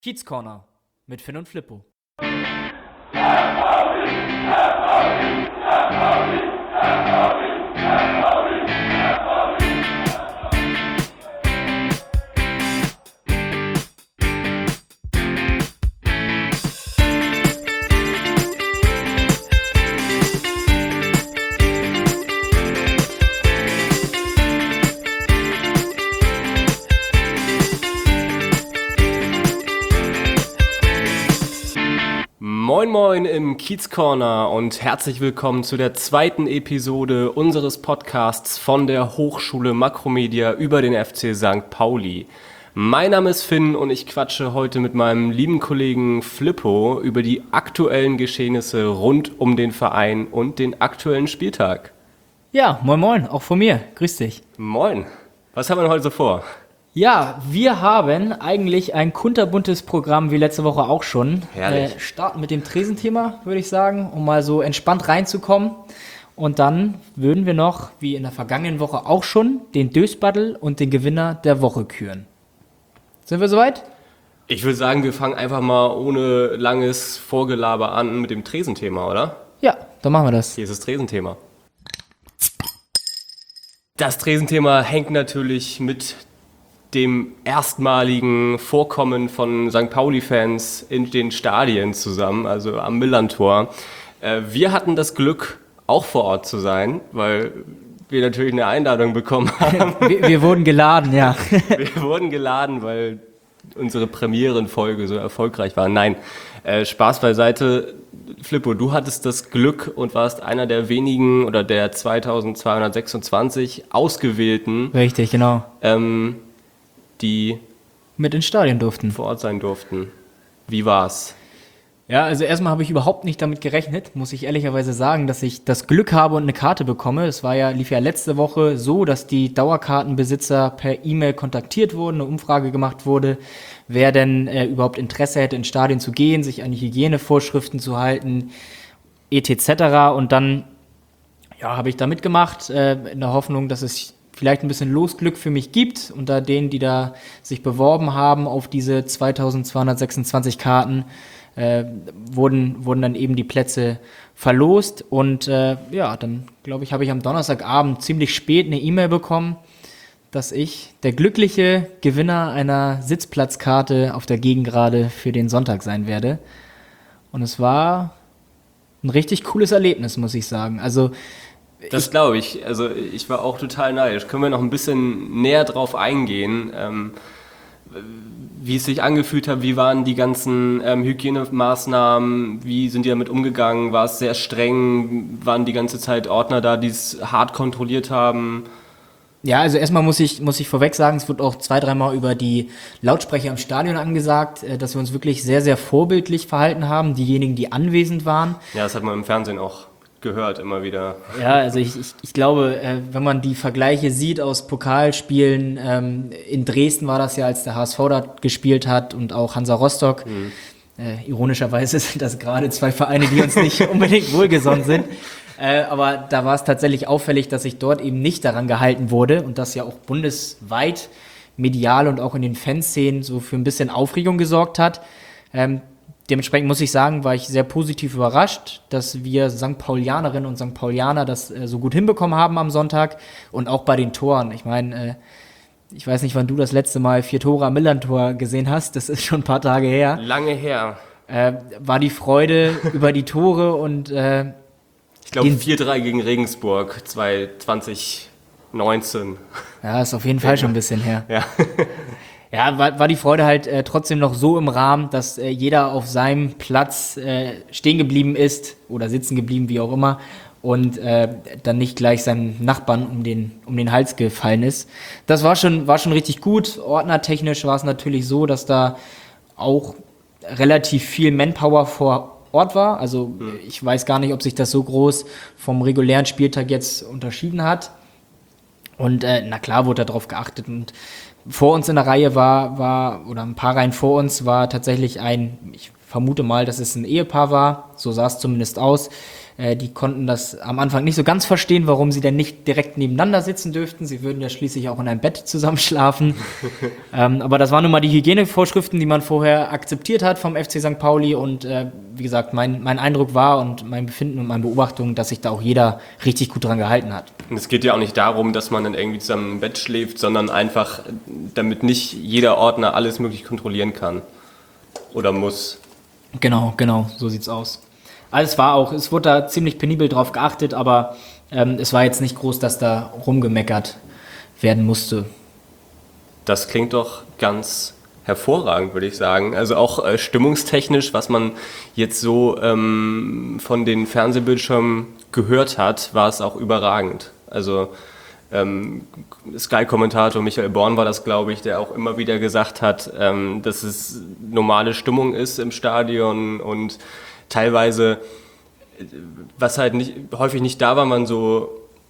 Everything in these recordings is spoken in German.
Kiez Corner mit Finn und Flippo. Moin Moin im Kiez Corner und herzlich willkommen zu der zweiten Episode unseres Podcasts von der Hochschule Makromedia über den FC St. Pauli. Mein Name ist Finn und ich quatsche heute mit meinem lieben Kollegen Flippo über die aktuellen Geschehnisse rund um den Verein und den aktuellen Spieltag. Ja, moin moin, auch von mir. Grüß dich. Moin, was haben wir denn heute so vor? Ja, wir haben eigentlich ein kunterbuntes Programm wie letzte Woche auch schon. Herrlich. Starten mit dem Tresenthema, würde ich sagen, um mal so entspannt reinzukommen. Und dann würden wir noch, wie in der vergangenen Woche auch schon, den Dösbattle und den Gewinner der Woche küren. Sind wir soweit? Ich würde sagen, wir fangen einfach mal ohne langes Vorgelaber an mit dem Tresenthema, oder? Ja, dann machen wir das. Hier ist das Tresenthema. Das Tresenthema hängt natürlich mit dem erstmaligen Vorkommen von St. Pauli-Fans in den Stadien zusammen, also am Millerntor. Wir hatten das Glück, auch vor Ort zu sein, weil wir natürlich eine Einladung bekommen haben. Wir wurden geladen, ja. Wir wurden geladen, weil unsere Premierenfolge so erfolgreich war. Nein, Spaß beiseite. Flippo, du hattest das Glück und warst einer der wenigen oder der 2226 Ausgewählten, Richtig, genau. die Mit ins Stadion durften. vor Ort sein durften. Wie war's? Ja, also erstmal habe ich überhaupt nicht damit gerechnet, muss ich ehrlicherweise sagen, dass ich das Glück habe und eine Karte bekomme. Es lief ja letzte Woche so, dass die Dauerkartenbesitzer per E-Mail kontaktiert wurden, eine Umfrage gemacht wurde, wer denn überhaupt Interesse hätte, ins Stadion zu gehen, sich an die Hygienevorschriften zu halten, etc. Und dann habe ich da mitgemacht, in der Hoffnung, dass es vielleicht ein bisschen Losglück für mich gibt. Unter denen, die da sich beworben haben auf diese 2226 Karten, wurden dann eben die Plätze verlost. Und dann, glaube ich, habe ich am Donnerstagabend ziemlich spät eine E-Mail bekommen, dass ich der glückliche Gewinner einer Sitzplatzkarte auf der Gegengrade für den Sonntag sein werde. Und es war ein richtig cooles Erlebnis, muss ich sagen. Also Das glaube ich. Also ich war auch total neidisch. Können wir noch ein bisschen näher drauf eingehen, wie es sich angefühlt hat? Wie waren die ganzen Hygienemaßnahmen? Wie sind die damit umgegangen? War es sehr streng? Waren die ganze Zeit Ordner da, die es hart kontrolliert haben? ja, also erstmal muss ich vorweg sagen, es wird auch 2-3 Mal über die Lautsprecher im Stadion angesagt, dass wir uns wirklich sehr, sehr vorbildlich verhalten haben, diejenigen, die anwesend waren. Ja, das hat man im Fernsehen auch gehört, immer wieder. Ja, also ich glaube, wenn man die Vergleiche sieht aus Pokalspielen, in Dresden war das ja, als der HSV da gespielt hat und auch Hansa Rostock. Ironischerweise sind das gerade zwei Vereine, die uns nicht unbedingt wohlgesonnen sind. Aber da war es tatsächlich auffällig, dass sich dort eben nicht daran gehalten wurde und das ja auch bundesweit medial und auch in den Fanszenen so für ein bisschen Aufregung gesorgt hat. Dementsprechend muss ich sagen, war ich sehr positiv überrascht, dass wir St. Paulianerinnen und St. Paulianer das so gut hinbekommen haben am Sonntag und auch bei den Toren. Ich meine, ich weiß nicht, wann du das letzte Mal 4 Tore am Millerntor gesehen hast, das ist schon ein paar Tage her. Lange her. War die Freude über die Tore und Ich glaube 4-3 gegen Regensburg 2019. ja, ist auf jeden Fall schon ein bisschen her. Ja. Ja, war die Freude halt trotzdem noch so im Rahmen, dass jeder auf seinem Platz stehen geblieben ist oder sitzen geblieben, wie auch immer, und dann nicht gleich seinem Nachbarn um den Hals gefallen ist. Das war schon richtig gut. Ordnertechnisch war es natürlich so, dass da auch relativ viel Manpower vor Ort war. Also ich weiß gar nicht, ob sich das so groß vom regulären Spieltag jetzt unterschieden hat. Und na klar wurde darauf geachtet. Und vor uns in der Reihe war oder ein paar Reihen vor uns war tatsächlich ich vermute mal, dass es ein Ehepaar war, so sah es zumindest aus, Die konnten das am Anfang nicht so ganz verstehen, warum sie denn nicht direkt nebeneinander sitzen dürften. Sie würden ja schließlich auch in einem Bett zusammen schlafen. Aber das waren nun mal die Hygienevorschriften, die man vorher akzeptiert hat vom FC St. Pauli. Und wie gesagt, mein Eindruck war und mein Befinden und meine Beobachtung, dass sich da auch jeder richtig gut dran gehalten hat. Und es geht ja auch nicht darum, dass man dann irgendwie zusammen im Bett schläft, sondern einfach, damit nicht jeder Ordner alles möglich kontrollieren kann oder muss. Genau, so sieht's aus. Also es wurde da ziemlich penibel drauf geachtet, aber es war jetzt nicht groß, dass da rumgemeckert werden musste. Das klingt doch ganz hervorragend, würde ich sagen. Also auch stimmungstechnisch, was man jetzt so von den Fernsehbildschirmen gehört hat, war es auch überragend. Also Sky-Kommentator Michael Born war das, glaube ich, der auch immer wieder gesagt hat, dass es normale Stimmung ist im Stadion und teilweise, was halt häufig nicht da war, man so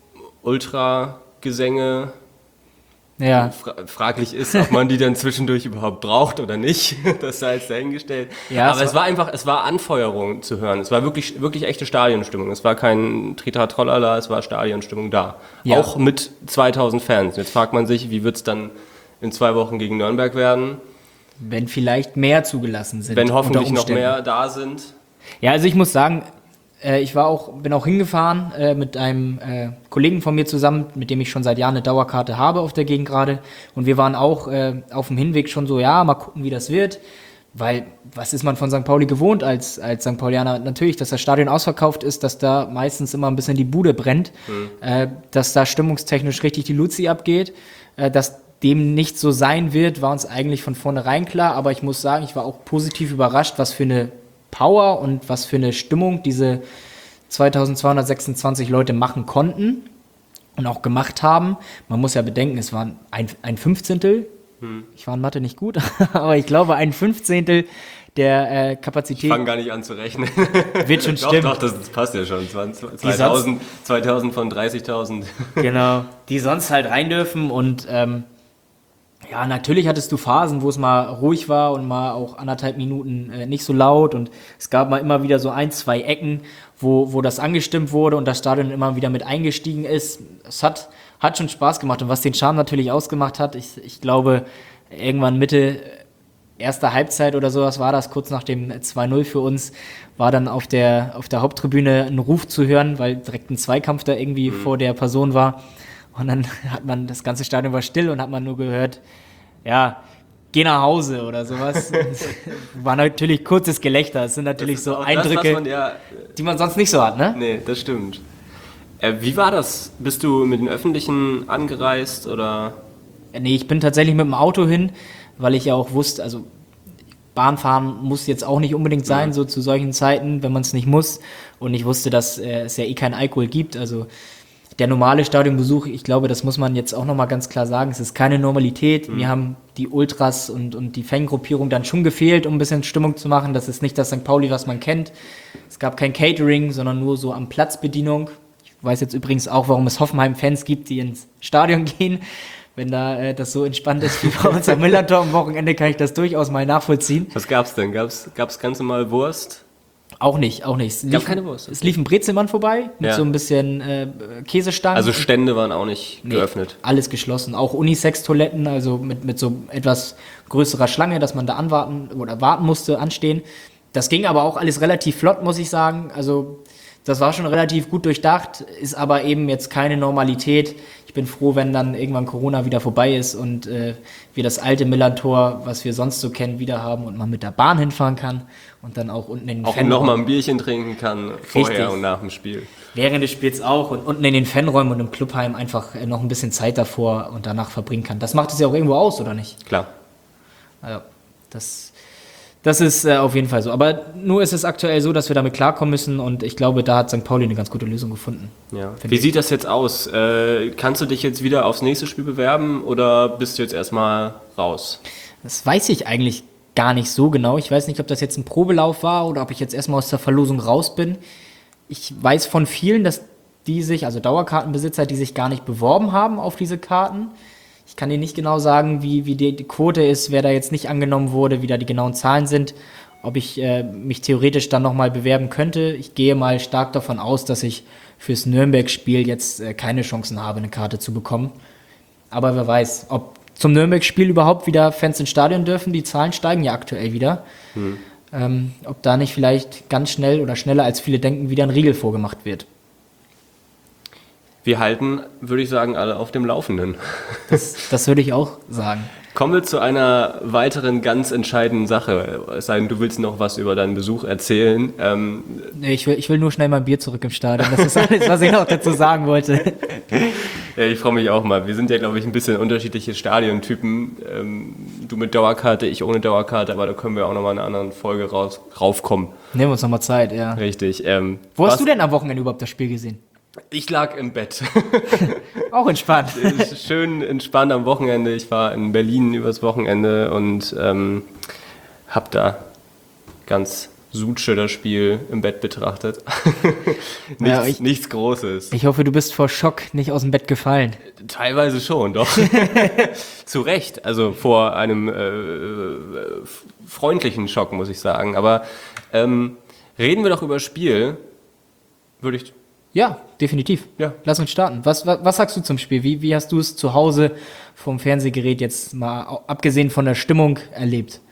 Ultragesänge. Ja. Fraglich ist, ob man die dann zwischendurch überhaupt braucht oder nicht. Das sei jetzt dahingestellt. Ja, aber es war Anfeuerung zu hören. Es war wirklich, wirklich echte Stadionstimmung. Es war kein Tritra-Trollala, es war Stadionstimmung da. Ja. Auch mit 2000 Fans. Jetzt fragt man sich, wie wird es dann in 2 Wochen gegen Nürnberg werden? Wenn vielleicht mehr zugelassen sind. Wenn hoffentlich noch mehr da sind. Ja, also ich muss sagen, ich bin auch hingefahren mit einem Kollegen von mir zusammen, mit dem ich schon seit Jahren eine Dauerkarte habe auf der Gegend gerade. Und wir waren auch auf dem Hinweg schon so, ja, mal gucken, wie das wird. Weil, was ist man von St. Pauli gewohnt als St. Paulianer? Natürlich, dass das Stadion ausverkauft ist, dass da meistens immer ein bisschen die Bude brennt, dass da stimmungstechnisch richtig die Luzi abgeht. Dass dem nicht so sein wird, war uns eigentlich von vornherein klar. Aber ich muss sagen, ich war auch positiv überrascht, was für eine Power und was für eine Stimmung diese 2226 Leute machen konnten und auch gemacht haben. Man muss ja bedenken, es waren ein Fünfzehntel, ich war in Mathe nicht gut, aber ich glaube ein Fünfzehntel der Kapazität. Ich fange gar nicht an zu rechnen. Wird schon stimmen. Doch, das passt ja schon. 2000 von 30.000. Genau, die sonst halt rein dürfen und ja, natürlich hattest du Phasen, wo es mal ruhig war und mal auch 1,5 Minuten nicht so laut und es gab mal immer wieder so 1, 2 Ecken, wo das angestimmt wurde und das Stadion immer wieder mit eingestiegen ist. Es hat schon Spaß gemacht und was den Charme natürlich ausgemacht hat, ich glaube, irgendwann Mitte erster Halbzeit oder sowas war das, kurz nach dem 2-0 für uns, war dann auf der Haupttribüne ein Ruf zu hören, weil direkt ein Zweikampf da irgendwie vor der Person war. Und dann das ganze Stadion war still und hat man nur gehört, ja, geh nach Hause oder sowas. War natürlich kurzes Gelächter. Es sind natürlich so Eindrücke, die man sonst nicht so hat, ne? Nee, das stimmt. Wie war das? Bist du mit den Öffentlichen angereist oder? Nee, ich bin tatsächlich mit dem Auto hin, weil ich ja auch wusste, also Bahnfahren muss jetzt auch nicht unbedingt sein, so zu solchen Zeiten, wenn man es nicht muss. Und ich wusste, dass es ja keinen Alkohol gibt, also der normale Stadionbesuch, ich glaube, das muss man jetzt auch nochmal ganz klar sagen, es ist keine Normalität. Mir haben die Ultras und die Fangruppierung dann schon gefehlt, um ein bisschen Stimmung zu machen. Das ist nicht das St. Pauli, was man kennt. Es gab kein Catering, sondern nur so am Platzbedienung. Ich weiß jetzt übrigens auch, warum es Hoffenheim-Fans gibt, die ins Stadion gehen. Wenn da das so entspannt ist wie bei uns am Millantor am Wochenende, kann ich das durchaus mal nachvollziehen. Was gab's denn? Gab's ganz normal Wurst? Auch nicht. Es lief keine Wurst. Es lief ein Brezelmann vorbei mit so ein bisschen Käsestangen. Also Stände waren auch nicht geöffnet? Alles geschlossen. Auch Unisex-Toiletten, also mit so etwas größerer Schlange, dass man da warten musste, anstehen. Das ging aber auch alles relativ flott, muss ich sagen. Also das war schon relativ gut durchdacht, ist aber eben jetzt keine Normalität. Ich bin froh, wenn dann irgendwann Corona wieder vorbei ist und wir das alte Millantor, was wir sonst so kennen, wieder haben und man mit der Bahn hinfahren kann und dann auch unten in den Fanräumen noch mal ein Bierchen trinken kann, vorher und nach dem Spiel. Während des Spiels auch und unten in den Fanräumen und im Clubheim einfach noch ein bisschen Zeit davor und danach verbringen kann. Das macht es ja auch irgendwo aus, oder nicht? Klar. Also, das ist auf jeden Fall so. Aber nur ist es aktuell so, dass wir damit klarkommen müssen und ich glaube, da hat St. Pauli eine ganz gute Lösung gefunden. Ja. Wie sieht das jetzt aus? Kannst du dich jetzt wieder aufs nächste Spiel bewerben oder bist du jetzt erstmal raus? Das weiß ich eigentlich gar nicht so genau. Ich weiß nicht, ob das jetzt ein Probelauf war oder ob ich jetzt erstmal aus der Verlosung raus bin. Ich weiß von vielen, dass die sich, also Dauerkartenbesitzer, die sich gar nicht beworben haben auf diese Karten. Ich kann dir nicht genau sagen, wie die Quote ist, wer da jetzt nicht angenommen wurde, wie da die genauen Zahlen sind. ob ich mich theoretisch dann nochmal bewerben könnte. Ich gehe mal stark davon aus, dass ich fürs Nürnberg-Spiel jetzt keine Chancen habe, eine Karte zu bekommen. Aber wer weiß, ob zum Nürnberg-Spiel überhaupt wieder Fans ins Stadion dürfen. Die Zahlen steigen ja aktuell wieder. Ob da nicht vielleicht ganz schnell oder schneller als viele denken, wieder ein Riegel vorgemacht wird. Wir halten, würde ich sagen, alle auf dem Laufenden. Das würde ich auch sagen. Kommen wir zu einer weiteren ganz entscheidenden Sache. Es sei denn, du willst noch was über deinen Besuch erzählen. Nee, ich will nur schnell mein Bier zurück im Stadion. Das ist alles, was ich noch dazu sagen wollte. Ja, ich freue mich auch mal. Wir sind ja, glaube ich, ein bisschen unterschiedliche Stadiontypen. Du mit Dauerkarte, ich ohne Dauerkarte, aber da können wir auch noch mal in einer anderen Folge raufkommen. Nehmen wir uns nochmal Zeit, ja. Richtig. Wo hast du denn am Wochenende überhaupt das Spiel gesehen? Ich lag im Bett. Auch entspannt. Schön entspannt am Wochenende. Ich war in Berlin übers Wochenende und habe da ganz Sutsche das Spiel im Bett betrachtet. Nichts Großes. Ich hoffe, du bist vor Schock nicht aus dem Bett gefallen. Teilweise schon, doch. Zu Recht. Also vor einem freundlichen Schock, muss ich sagen. Aber reden wir doch über Spiel. Würde ich... Ja, definitiv. Ja. Lass uns starten. Was sagst du zum Spiel? Wie hast du es zu Hause vom Fernsehgerät jetzt mal, abgesehen von der Stimmung, erlebt?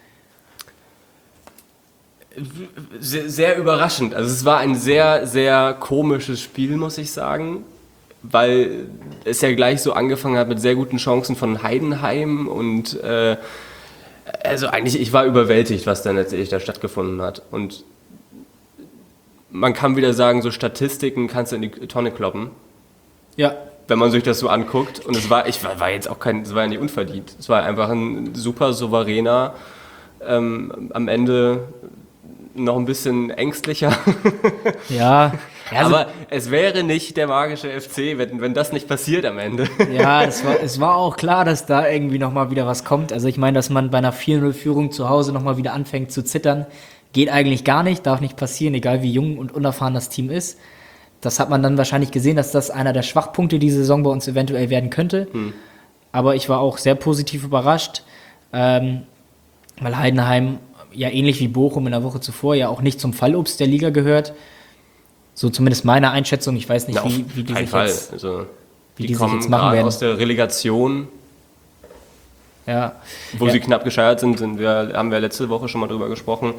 Sehr, sehr überraschend. Also es war ein sehr, sehr komisches Spiel, muss ich sagen, weil es ja gleich so angefangen hat mit sehr guten Chancen von Heidenheim und also eigentlich, ich war überwältigt, was dann letztendlich da stattgefunden hat. Und man kann wieder sagen, so Statistiken kannst du in die Tonne kloppen. Ja. Wenn man sich das so anguckt. Und es war ja nicht unverdient. Es war einfach ein super souveräner, am Ende noch ein bisschen ängstlicher. Ja. Also, aber es wäre nicht der magische FC, wenn das nicht passiert am Ende. Ja, es war auch klar, dass da irgendwie nochmal wieder was kommt. Also ich meine, dass man bei einer 4-0-Führung zu Hause nochmal wieder anfängt zu zittern, geht eigentlich gar nicht, darf nicht passieren, egal wie jung und unerfahren das Team ist. Das hat man dann wahrscheinlich gesehen, dass das einer der Schwachpunkte dieser Saison bei uns eventuell werden könnte. Aber ich war auch sehr positiv überrascht, weil Heidenheim ja ähnlich wie Bochum in der Woche zuvor ja auch nicht zum Fallobst der Liga gehört. So zumindest meine Einschätzung. Ich weiß nicht, wie die sich jetzt, also, wie die sich jetzt machen werden. Aus der Relegation, ja. wo sie knapp gescheitert sind, haben wir letzte Woche schon mal drüber gesprochen.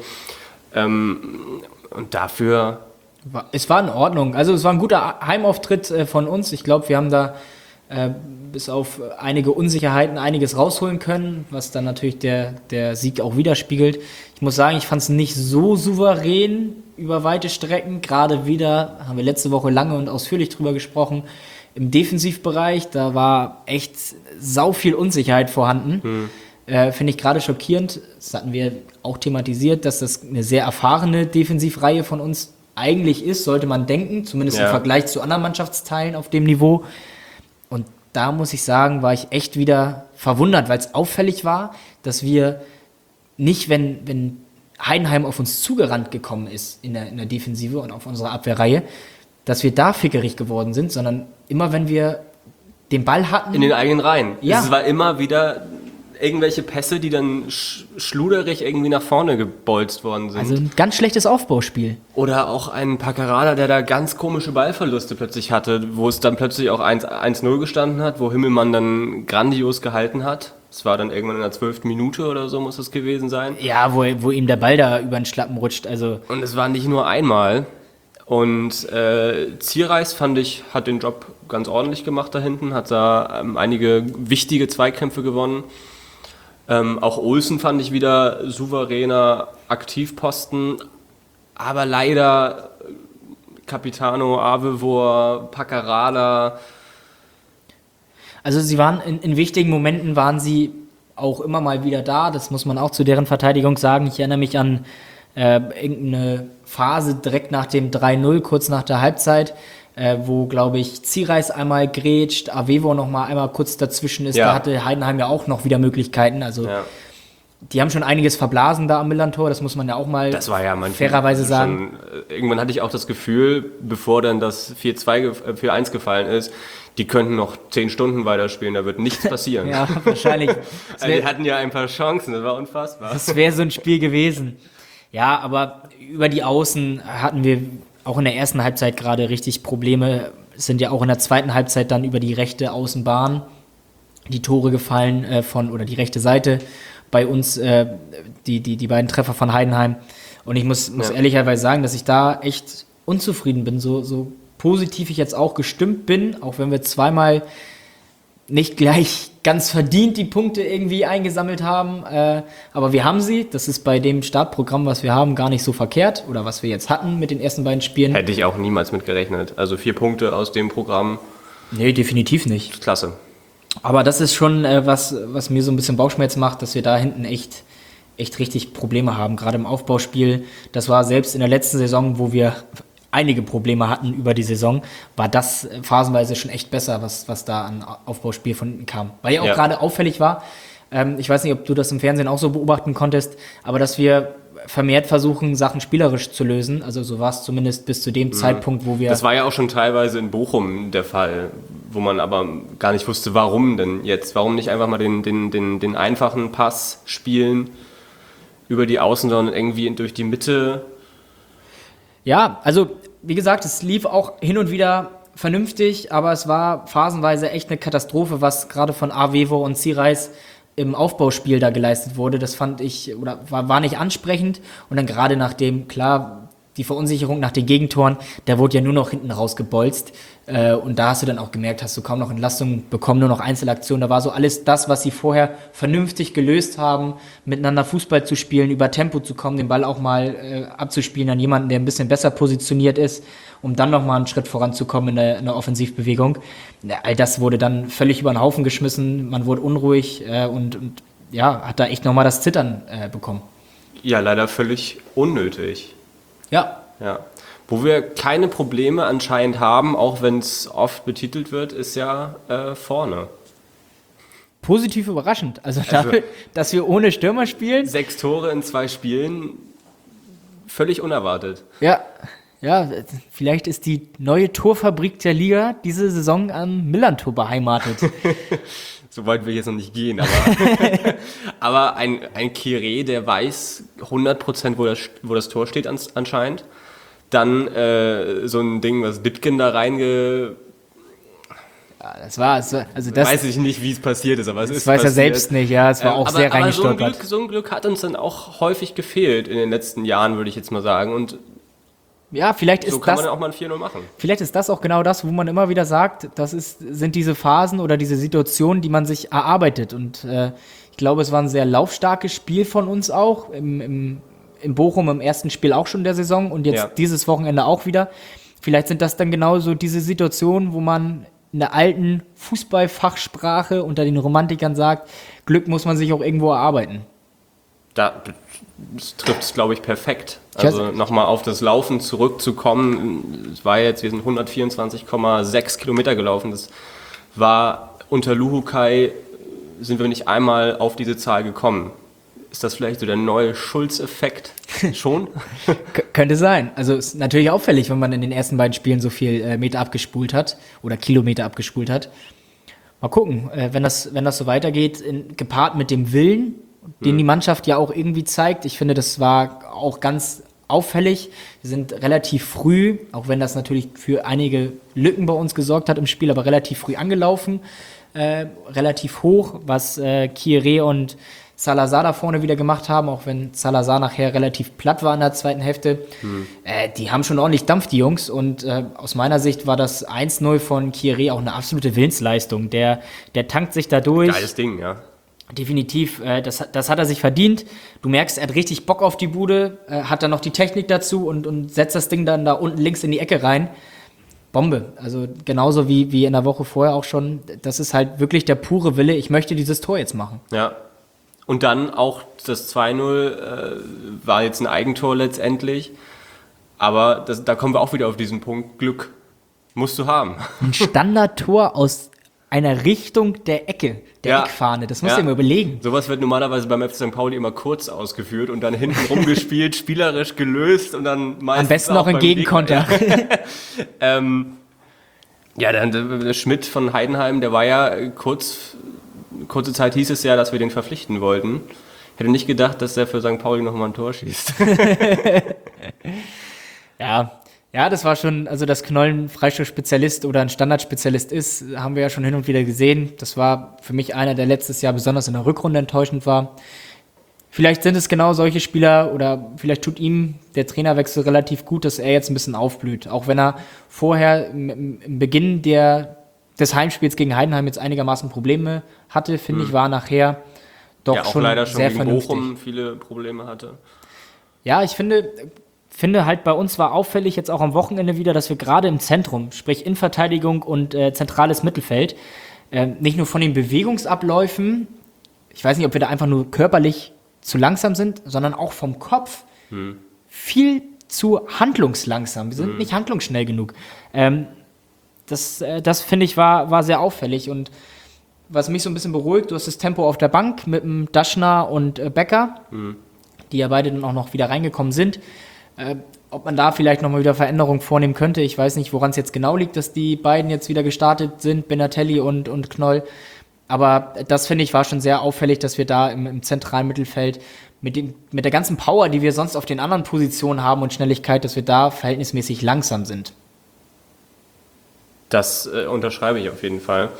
Und dafür... Es war in Ordnung. Also es war ein guter Heimauftritt von uns. Ich glaube, wir haben da bis auf einige Unsicherheiten einiges rausholen können, was dann natürlich der Sieg auch widerspiegelt. Ich muss sagen, ich fand es nicht so souverän über weite Strecken. Gerade wieder, haben wir letzte Woche lange und ausführlich drüber gesprochen, im Defensivbereich, da war echt sau viel Unsicherheit vorhanden. Finde ich gerade schockierend. Das hatten wir auch thematisiert, dass das eine sehr erfahrene Defensivreihe von uns eigentlich ist, sollte man denken, zumindest im Vergleich zu anderen Mannschaftsteilen auf dem Niveau. Und da muss ich sagen, war ich echt wieder verwundert, weil es auffällig war, dass wir nicht, wenn Heidenheim auf uns zugerannt gekommen ist in der Defensive und auf unserer Abwehrreihe, dass wir da fickerig geworden sind, sondern immer, wenn wir den Ball hatten... In den eigenen Reihen. Ja. Es war immer wieder irgendwelche Pässe, die dann schluderig irgendwie nach vorne gebolzt worden sind. Also ein ganz schlechtes Aufbauspiel. Oder auch ein Paccarada, der da ganz komische Ballverluste plötzlich hatte, wo es dann plötzlich auch 1-0 gestanden hat, wo Himmelmann dann grandios gehalten hat. Es war dann irgendwann in der 12. Minute oder so, muss es gewesen sein. Ja, wo ihm der Ball da über den Schlappen rutscht. Also. Und es war nicht nur einmal. Und Zierreis, fand ich, hat den Job ganz ordentlich gemacht da hinten, hat da einige wichtige Zweikämpfe gewonnen. Auch Olsen fand ich wieder souveräner Aktivposten, aber leider Capitano, Avevor, Paccarada. Also sie waren in wichtigen Momenten waren sie auch immer mal wieder da, das muss man auch zu deren Verteidigung sagen. Ich erinnere mich an irgendeine Phase direkt nach dem 3-0, kurz nach der Halbzeit, wo, glaube ich, Zierreis einmal grätscht, Avevo noch mal einmal kurz dazwischen ist. Ja. Da hatte Heidenheim ja auch noch wieder Möglichkeiten. Also die haben schon einiges verblasen da am Millantor, das muss man ja auch mal fairerweise sagen. Irgendwann hatte ich auch das Gefühl, bevor dann das 4-1 gefallen ist, die könnten noch 10 Stunden weiterspielen, da wird nichts passieren. Ja, wahrscheinlich. Also die hatten ja ein paar Chancen, das war unfassbar. Das wäre so ein Spiel gewesen. Ja, aber über die Außen hatten wir auch in der ersten Halbzeit gerade richtig Probleme. Es sind ja auch in der zweiten Halbzeit dann über die rechte Außenbahn die Tore gefallen oder die rechte Seite bei uns, die beiden Treffer von Heidenheim. Und ich muss ehrlicherweise sagen, dass ich da echt unzufrieden bin, so positiv ich jetzt auch gestimmt bin, auch wenn wir zweimal nicht gleich ganz verdient die Punkte irgendwie eingesammelt haben, aber wir haben sie. Das ist bei dem Startprogramm, was wir haben, gar nicht so verkehrt oder was wir jetzt hatten mit den ersten beiden Spielen. Hätte ich auch niemals mit gerechnet. Also 4 Punkte aus dem Programm. Nee, definitiv nicht. Klasse. Aber das ist schon was mir so ein bisschen Bauchschmerzen macht, dass wir da hinten echt richtig Probleme haben, gerade im Aufbauspiel. Das war selbst in der letzten Saison, wo wir einige Probleme hatten über die Saison, war das phasenweise schon echt besser, was da an Aufbauspiel von hinten kam. Weil ja auch gerade auffällig war, ich weiß nicht, ob du das im Fernsehen auch so beobachten konntest, aber dass wir vermehrt versuchen, Sachen spielerisch zu lösen. Also so war es zumindest bis zu dem Zeitpunkt, wo wir... Das war ja auch schon teilweise in Bochum der Fall, wo man aber gar nicht wusste, warum denn jetzt? Warum nicht einfach mal den einfachen Pass spielen über die Außen, sondern irgendwie durch die Mitte... Ja, also wie gesagt, es lief auch hin und wieder vernünftig, aber es war phasenweise echt eine Katastrophe, was gerade von Avevo und Zireis im Aufbauspiel da geleistet wurde. Das fand ich, oder war nicht ansprechend. Und dann gerade nachdem, klar, die Verunsicherung nach den Gegentoren, da wurde ja nur noch hinten rausgebolzt. Und da hast du dann auch gemerkt, hast du kaum noch Entlastung bekommen, nur noch Einzelaktionen. Da war so alles das, was sie vorher vernünftig gelöst haben, miteinander Fußball zu spielen, über Tempo zu kommen, den Ball auch mal abzuspielen an jemanden, der ein bisschen besser positioniert ist, um dann nochmal einen Schritt voranzukommen in der Offensivbewegung. All das wurde dann völlig über den Haufen geschmissen, man wurde unruhig und hat da echt nochmal das Zittern bekommen. Ja, leider völlig unnötig. Ja. Wo wir keine Probleme anscheinend haben, auch wenn es oft betitelt wird, ist ja vorne. Positiv überraschend. Also dafür, dass wir ohne Stürmer spielen. 6 Tore in 2 Spielen, völlig unerwartet. Ja, vielleicht ist die neue Torfabrik der Liga diese Saison am Millantor beheimatet. So weit will ich jetzt noch nicht gehen, aber ein Kieré, der weiß 100%, wo das Tor steht anscheinend. Dann so ein Ding, was Dittgen da das war, also das... Weiß ich nicht, wie es passiert ist, aber es ist passiert. Das weiß er passiert. selbst nicht, ja, es war auch sehr reingestolpert. Aber so ein Glück hat uns dann auch häufig gefehlt in den letzten Jahren, würde ich jetzt mal sagen. Und ja, vielleicht ist so kann man auch mal ein 4-0 machen. Vielleicht ist das auch genau das, wo man immer wieder sagt, sind diese Phasen oder diese Situationen, die man sich erarbeitet. Und ich glaube, es war ein sehr laufstarkes Spiel von uns auch, in Bochum im ersten Spiel auch schon der Saison und jetzt dieses Wochenende auch wieder. Vielleicht sind das dann genau so diese Situationen, wo man in der alten Fußballfachsprache unter den Romantikern sagt, Glück muss man sich auch irgendwo erarbeiten. Das trifft es, glaube ich, perfekt. Also nochmal auf das Laufen zurückzukommen. Es war jetzt, wir sind 124,6 Kilometer gelaufen. Das war unter Luhukai, sind wir nicht einmal auf diese Zahl gekommen. Ist das vielleicht so der neue Schulz-Effekt schon? Könnte sein. Also ist natürlich auffällig, wenn man in den ersten beiden Spielen so viel Meter abgespult hat oder Kilometer abgespult hat. Mal gucken, wenn das so weitergeht, gepaart mit dem Willen, den die Mannschaft ja auch irgendwie zeigt. Ich finde, das war auch ganz auffällig. Wir sind relativ früh, auch wenn das natürlich für einige Lücken bei uns gesorgt hat im Spiel, aber relativ früh angelaufen, relativ hoch, was Kieré und Salazar da vorne wieder gemacht haben, auch wenn Salazar nachher relativ platt war in der zweiten Hälfte. Die haben schon ordentlich Dampf, die Jungs. Und aus meiner Sicht war das 1-0 von Kieré auch eine absolute Willensleistung. Der tankt sich da durch. Geiles Ding, ja. Definitiv, das hat er sich verdient. Du merkst, er hat richtig Bock auf die Bude, hat dann noch die Technik dazu und setzt das Ding dann da unten links in die Ecke rein. Bombe. Also genauso wie in der Woche vorher auch schon. Das ist halt wirklich der pure Wille, ich möchte dieses Tor jetzt machen. Ja. Und dann auch das 2-0 war jetzt ein Eigentor letztendlich. Aber da kommen wir auch wieder auf diesen Punkt. Glück musst du haben. Ein Standardtor aus einer Richtung der Ecke, der Eckfahne. Das musst du dir mal überlegen. Sowas wird normalerweise beim FC St. Pauli immer kurz ausgeführt und dann hinten rumgespielt, spielerisch gelöst und dann meistens am besten noch ein Gegenkonter. Dann der Schmidt von Heidenheim, der war ja kurze Zeit hieß es ja, dass wir den verpflichten wollten. Hätte nicht gedacht, dass der für St. Pauli nochmal ein Tor schießt. Ja, das war schon, also dass Knoll ein Freistoßspezialist oder ein Standardspezialist ist, haben wir ja schon hin und wieder gesehen. Das war für mich einer, der letztes Jahr besonders in der Rückrunde enttäuschend war. Vielleicht sind es genau solche Spieler oder vielleicht tut ihm der Trainerwechsel relativ gut, dass er jetzt ein bisschen aufblüht. Auch wenn er vorher im Beginn des Heimspiels gegen Heidenheim jetzt einigermaßen Probleme hatte, finde ich, war nachher doch Ja, auch schon leider schon sehr gegen vernünftig. Bochum viele Probleme hatte. Ja, ich finde halt bei uns war auffällig jetzt auch am Wochenende wieder, dass wir gerade im Zentrum, sprich Innenverteidigung und zentrales Mittelfeld, nicht nur von den Bewegungsabläufen, ich weiß nicht, ob wir da einfach nur körperlich zu langsam sind, sondern auch vom Kopf viel zu handlungslangsam. Wir sind nicht handlungsschnell genug. Das finde ich war sehr auffällig und was mich so ein bisschen beruhigt, du hast das Tempo auf der Bank mit dem Daschner und Becker, die ja beide dann auch noch wieder reingekommen sind. Ob man da vielleicht nochmal wieder Veränderungen vornehmen könnte, ich weiß nicht, woran es jetzt genau liegt, dass die beiden jetzt wieder gestartet sind, Benatelli und Knoll. Aber das, finde ich, war schon sehr auffällig, dass wir da im zentralen Mittelfeld mit der ganzen Power, die wir sonst auf den anderen Positionen haben und Schnelligkeit, dass wir da verhältnismäßig langsam sind. Das unterschreibe ich auf jeden Fall.